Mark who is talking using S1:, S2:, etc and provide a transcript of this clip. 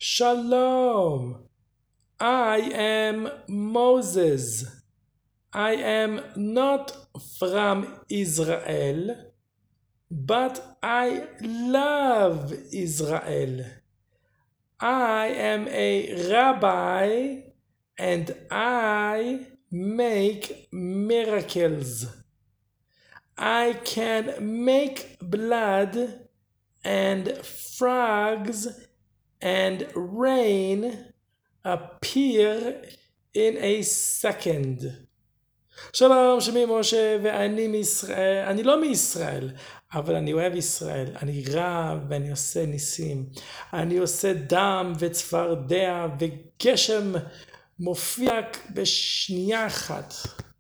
S1: Shalom. I am Moses. I am not from Israel, but I love Israel. I am a rabbi and I make miracles. I can make blood and frogs and rain appear in a second. שלום, שמי משה ואני מישראל, אני לא מישראל, אבל אני אוהב ישראל, אני רב ואני עושה ניסים, אני עושה דם וצפרדע וגשם מופיע בשנייה אחת.